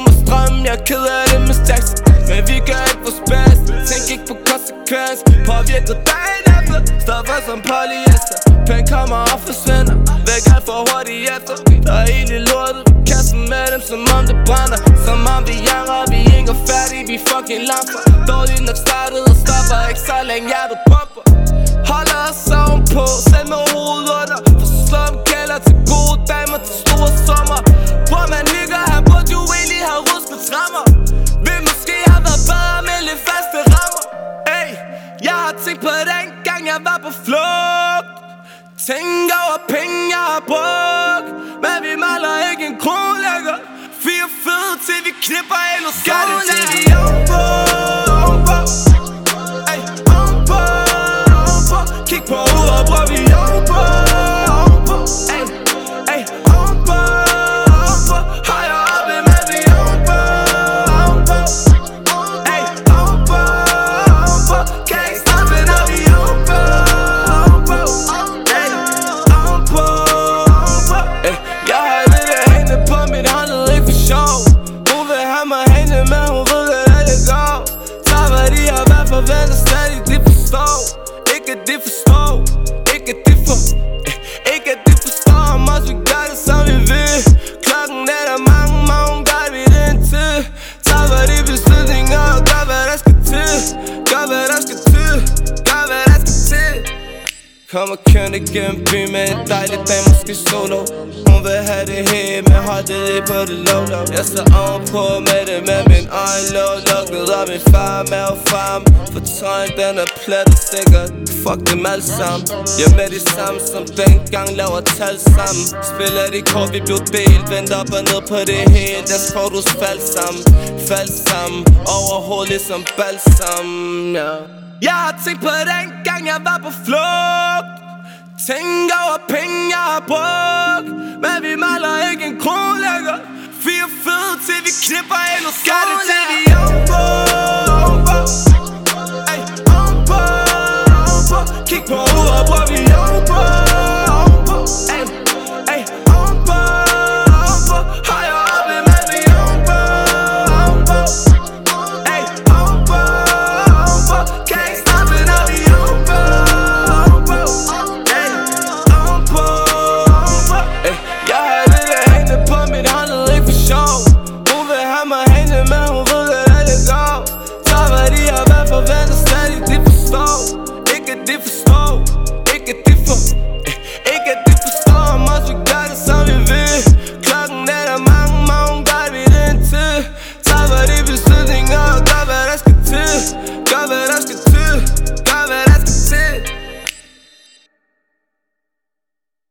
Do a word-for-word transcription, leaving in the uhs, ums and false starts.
mig strøm, jeg er ked af det med Jackson. Men vi gør ikke vores bedste, tænk ikke på konsekvens. Påvirket dagen efter, stoffer som polyester. Penge kommer og forsvinder, væk alt for hurtigt efter. Der er ild i lortet, vi kaster med dem som om det brænder. Som om vi janger, vi er ikke færdige, vi fucking lamper. Dårligt nok startet og stopper ikke så længe hjertet pumper. Holder os ovenpå, selv med hovedet under. For så slår vi kælder til gode damer, til store sommer. Hvor man hygger, han burde jo egentlig have rusket trammer. Vil måske have været bedre med lidt faste rammer. Ey, jeg har tænkt på den gang jeg var på flugt. Tænk over penge jeg har brugt. Men vi maler ikke en krone længere. Fire fede til vi knipper ind og skår det til vi ovenpå, ovenpå. Ey, ovenpå, ovenpå. Kig på uret, hvor vi ovenpå, ovenpå. Ey, ey, ovenpå, ovenpå. Højere oppe, men vi ovenpå, ovenpå. Ey, ovenpå, ovenpå. Kan ikke stoppe, når vi ovenpå, ovenpå. Ey, ovenpå, ovenpå. Ey, jeg har lidt af hende på mit håndled, ikke for sjov. Hun vil have mig hængende, men hun ved, hvordan det går. Så hvad de har været forventet, stadig de forstår. Ikke at de forstår, ikke at de for Ikke at de forstår om os, vi gør det som vi vil. Klokken er der mange, men hun gør vi det indtil. Tag hvad de beslutninger og gør hvad der skal til. Gør hvad der skal til, gør hvad der skal til. Kommer kørende gennem byen med en dejlig dag, måske solo. Hun vil have det hele, men hold det lige på det low-low. Jeg står ovenpå med det med min øjne låg lukket. Og min far er mave frem, for trøjen den er plettet sikkert. Fuck dem alle sammen, jeg er med de samme som dengang laver tal sammen. Spiller de kort, vi blev delt, vendt op og ned på det hele. Deres fotos faldt sammen, faldt sammen. Overhovedet ligesom balsam, ja. Jeg har tænkt på den gang jeg var på flugt. Tænk over penge jeg har brugt. Men vi maler ikke en krone længere. Fire fede til vi knipper ind og skår det til vi ovenpå, ovenpå. Ey, ovenpå, ovenpå. Kig på uret, hvor vi ovenpå.